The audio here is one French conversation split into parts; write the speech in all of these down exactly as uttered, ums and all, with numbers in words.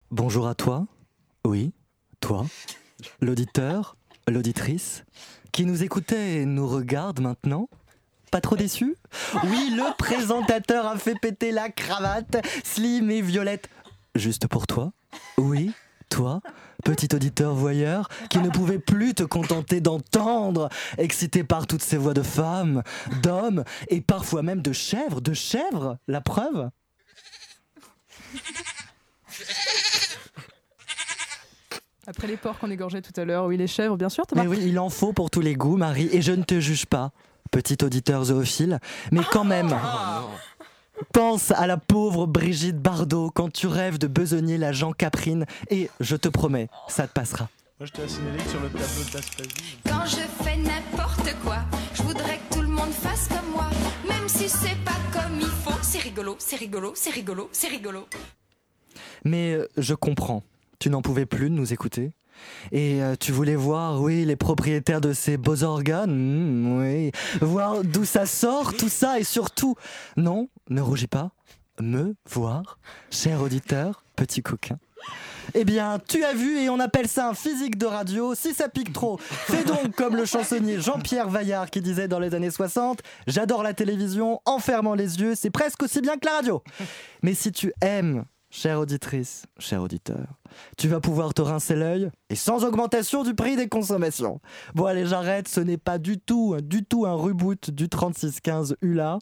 Bonjour à toi, oui, toi, l'auditeur, l'auditrice, qui nous écoutait et nous regarde maintenant. Pas trop déçu ? Oui, le présentateur a fait péter la cravate, slim et violette. Juste pour toi ? Oui, toi, petit auditeur voyeur, qui ne pouvait plus te contenter d'entendre, excité par toutes ces voix de femmes, d'hommes, et parfois même de chèvres, de chèvres, la preuve ? Après les porcs qu'on égorgeait tout à l'heure, oui, les chèvres, bien sûr, Thomas. Mais oui, il en faut pour tous les goûts, Marie, et je ne te juge pas, petit auditeur zoophile, mais quand même, pense à la pauvre Brigitte Bardot quand tu rêves de besogner la Jean Caprine, et je te promets, ça te passera. Moi, je t'ai signalé que sur le tableau de l'Aspasie. Quand je fais n'importe quoi, je voudrais que tout le monde fasse comme moi. Même si c'est pas comme il faut, c'est rigolo, c'est rigolo, c'est rigolo, c'est rigolo. Mais euh, je comprends, tu n'en pouvais plus de nous écouter. Et euh, tu voulais voir, oui, les propriétaires de ces beaux organes, mmh, oui, voir d'où ça sort, tout ça, et surtout, non, ne rougis pas, me voir, cher auditeur, petit coquin. Eh bien, tu as vu, et on appelle ça un physique de radio. Si ça pique trop, fais donc comme le chansonnier Jean-Pierre Vaillard qui disait dans les années soixante « J'adore la télévision, en fermant les yeux, c'est presque aussi bien que la radio ». Mais si tu aimes, chère auditrice, cher auditeur, tu vas pouvoir te rincer l'œil, et sans augmentation du prix des consommations. Bon allez, j'arrête, ce n'est pas du tout, du tout un reboot du trente-six quinze U L A.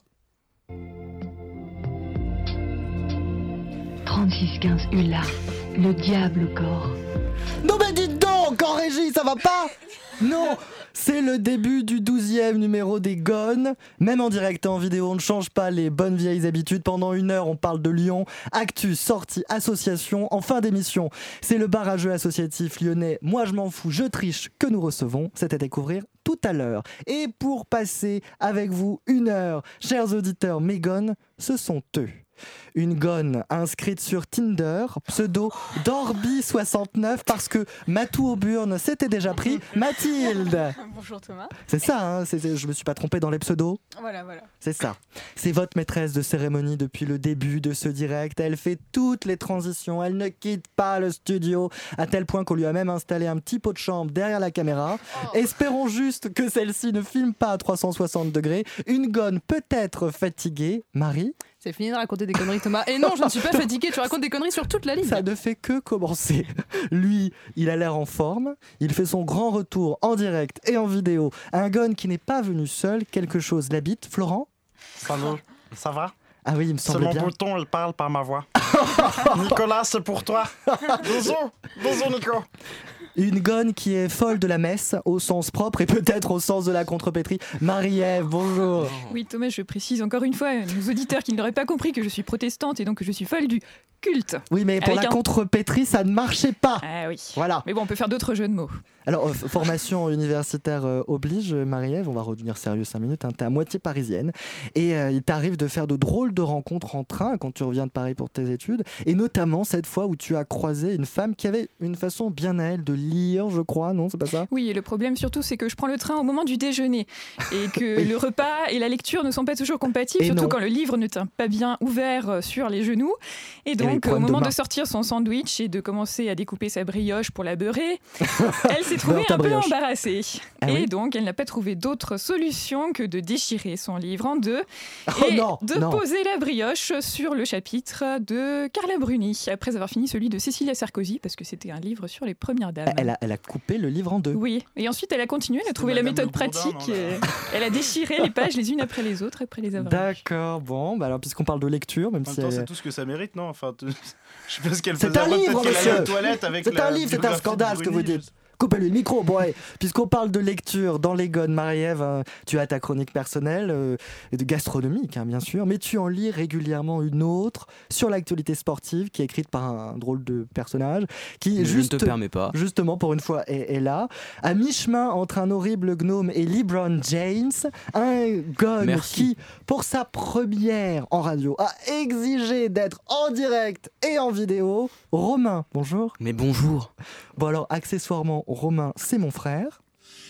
trente-six quinze U L A, le diable au corps. Non mais dites donc, en régie, ça va pas ? Non, c'est le début du douzième numéro des Gones. Même en direct et en vidéo, on ne change pas les bonnes vieilles habitudes. Pendant une heure, on parle de Lyon, actu, sortie, association. En fin d'émission, c'est le bar à jeux associatif lyonnais Moi je m'en fous, je triche que nous recevons. C'est à découvrir tout à l'heure. Et pour passer avec vous une heure, chers auditeurs, mes Gones, ce sont eux. Une gonne inscrite sur Tinder, pseudo Dorby soixante-neuf, parce que Matou Auburn s'était déjà pris Mathilde. Bonjour Thomas. C'est ça, hein, c'est, c'est, je me suis pas trompé dans les pseudos. Voilà, voilà. C'est ça. C'est votre maîtresse de cérémonie depuis le début de ce direct. Elle fait toutes les transitions, elle ne quitte pas le studio, à tel point qu'on lui a même installé un petit pot de chambre derrière la caméra. Oh. Espérons juste que celle-ci ne filme pas à trois cent soixante degrés. Une gonne peut-être fatiguée. Marie ? C'est fini de raconter des conneries, Thomas. Et non, je ne suis pas fatiguée, tu racontes des conneries sur toute la ligne. Ça ne fait que commencer. Lui, il a l'air en forme. Il fait son grand retour en direct et en vidéo. Un gonne qui n'est pas venu seul, quelque chose l'habite. Florent ? Salut, ça va ? Ah oui, il me semble bien. C'est mon bouton, il parle par ma voix. Nicolas, c'est pour toi. Bonjour, bonjour Nico. Une gonne qui est folle de la messe, au sens propre et peut-être au sens de la contrepétrie. Marie-Ève, bonjour. Oui, Thomas, je précise encore une fois, nos auditeurs qui n'auraient pas compris que je suis protestante et donc que je suis folle du culte. Oui, mais pour Avec la un... contrepétrie, ça ne marchait pas. Ah oui. Voilà. Mais bon, on peut faire d'autres jeux de mots. Alors, euh, formation universitaire euh, oblige, Marie-Ève, on va redevenir sérieux cinq minutes, hein, t'es à moitié parisienne, et euh, il t'arrive de faire de drôles de rencontres en train quand tu reviens de Paris pour tes études, et notamment cette fois où tu as croisé une femme qui avait une façon bien à elle de lire, je crois, non, c'est pas ça ? Oui, et le problème surtout, c'est que je prends le train au moment du déjeuner, et que Oui. le repas et la lecture ne sont pas toujours compatibles, Et surtout non. quand le livre ne tient pas bien ouvert sur les genoux, et les donc au pointes de moment de, main. sortir son sandwich et de commencer à découper sa brioche pour la beurrer, elle s'est trouvée Beurre ta un peu brioche. embarrassée. Ah et oui donc, elle n'a pas trouvé d'autre solution que de déchirer son livre en deux Oh et non, de non. poser la brioche sur le chapitre de Carla Bruni, après avoir fini celui de Cécilia Sarkozy, parce que c'était un livre sur les premières dames. Elle a, elle a coupé le livre en deux. Oui, et ensuite elle a continué, elle a C'était trouvé la Madame méthode Le Bourdin, pratique, non, là et elle a déchiré les pages les unes après les autres, après les avoir lues. D'accord, bon, bah alors puisqu'on parle de lecture, même En même si temps, elle- c'est tout ce que ça mérite, non enfin, t- Je sais pas ce qu'elle C'est faisait. un Après, livre, peut-être qu'elle allait monsieur. aux toilettes avec C'est la un livre, c'est un biographie de scandale ce que vous Bruni, dites. Coupez-lui le micro, bon, ouais. Puisqu'on parle de lecture dans les Gones, Marie-Ève, hein, tu as ta chronique personnelle, euh, et de gastronomique, hein, bien sûr, mais tu en lis régulièrement une autre sur l'actualité sportive, qui est écrite par un drôle de personnage, qui Je juste, ne te permets pas. justement, pour une fois, est, est là, à mi-chemin entre un horrible gnome et LeBron James, un Gone Merci. qui, pour sa première en radio, a exigé d'être en direct et en vidéo. Romain, bonjour. Mais bonjour. Bon alors, accessoirement, Romain, c'est mon frère.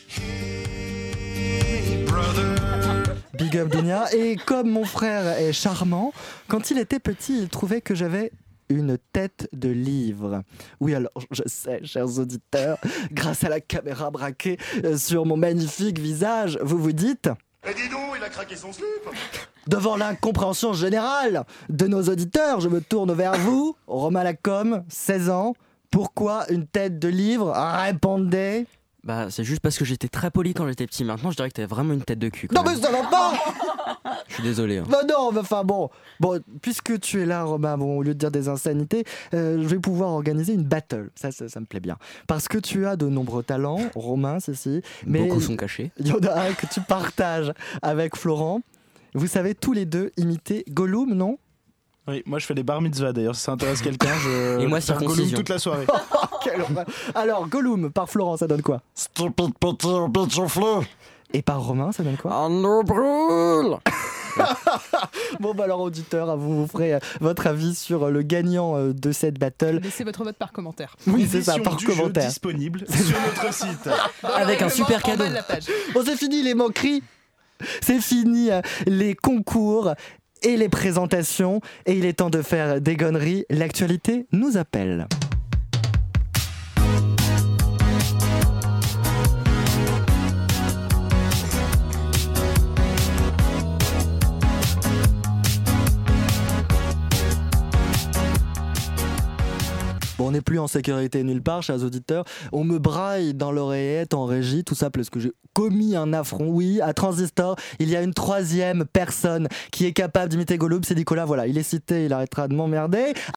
Big up Dunia. Et comme mon frère est charmant, quand il était petit, il trouvait que j'avais une tête de livre. Oui, alors je sais, chers auditeurs, grâce à la caméra braquée euh, sur mon magnifique visage, vous vous dites... Et dis donc, il a craqué son slip. Devant l'incompréhension générale de nos auditeurs, je me tourne vers vous, Romain Lacombe, seize ans. Pourquoi une tête de livre? Répondez. Bah, c'est juste parce que j'étais très poli quand j'étais petit. Maintenant, je dirais que t'avais vraiment une tête de cul. Quand Non, même. mais ça va pas. Je suis désolé. Hein. Bah non, mais enfin bon. Bon, puisque tu es là, Romain, bon, au lieu de dire des insanités, euh, je vais pouvoir organiser une battle. Ça, ça, ça me plaît bien. Parce que tu as de nombreux talents, Romain, ceci. Mais Beaucoup sont cachés. il y en a un que tu partages avec Florent. Vous savez tous les deux imiter Gollum, non? Oui, moi je fais les bar mitzvahs d'ailleurs, si ça intéresse quelqu'un, je Et moi, vais faire Gollum circoncision. toute la soirée. Quelle horreur. Alors, Gollum par Florent, ça donne quoi? Stupide petit bitch soufflé. Et par Romain, ça donne quoi? On nous brûle. Bon, bah alors, auditeur, vous, vous ferez euh, votre avis sur euh, le gagnant euh, de cette battle. Laissez votre vote par commentaire. Oui, c'est ça, Conditions par du jeu commentaire. disponible sur notre site. Avec un super cadeau. En bas de la page. Bon, c'est fini les moqueries. C'est fini euh, les concours et les présentations. Et il est temps de faire des gonneries. L'actualité nous appelle. Bon, on n'est plus en sécurité nulle part, chers auditeurs. On me braille dans l'oreillette en régie, tout ça parce que j'ai commis un affront. Oui, à Transistor, il y a une troisième personne qui est capable d'imiter Gollum, c'est Nicolas. Voilà, il est cité, il arrêtera de m'emmerder.